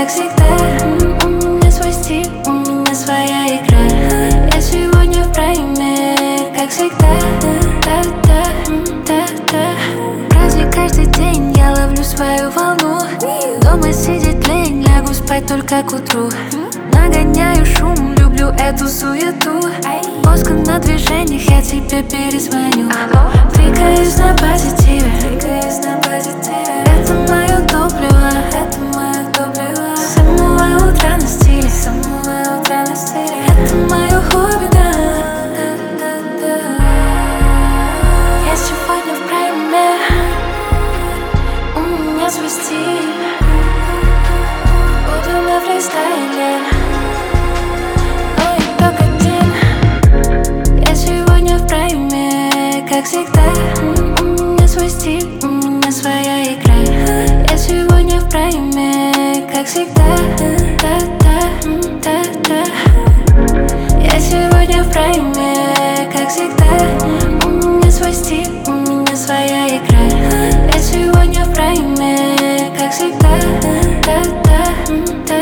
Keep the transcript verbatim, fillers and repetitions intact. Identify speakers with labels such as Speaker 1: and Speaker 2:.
Speaker 1: как всегда. У меня свой стиль, у меня своя игра. Я сегодня в прайме, как всегда. Да-да-да-да. Праздник каждый день, я ловлю свою волну. Дома сидеть лень, лягу спать только к утру. Нагоняю шум, люблю эту суету. Мозг на движениях, я тебе перезвоню. Двигаюсь на позитиве, это мое топливо, это мое топливо. Самое утро на стиле, самое утро на стиле. Это мое хобби, да, да, да, да. Я сегодня в прайме, у меня свой стиль. Буду на фристайле, но я только один. Я сегодня в прайме, как всегда. У меня свой стиль, у меня своя игра. Я сегодня в прайме, как всегда. Да-да-да-да. Я сегодня в прайме, как всегда. У меня свой стиль, у меня своя игра. Я сегодня в прайме, как всегда. Да-да-да.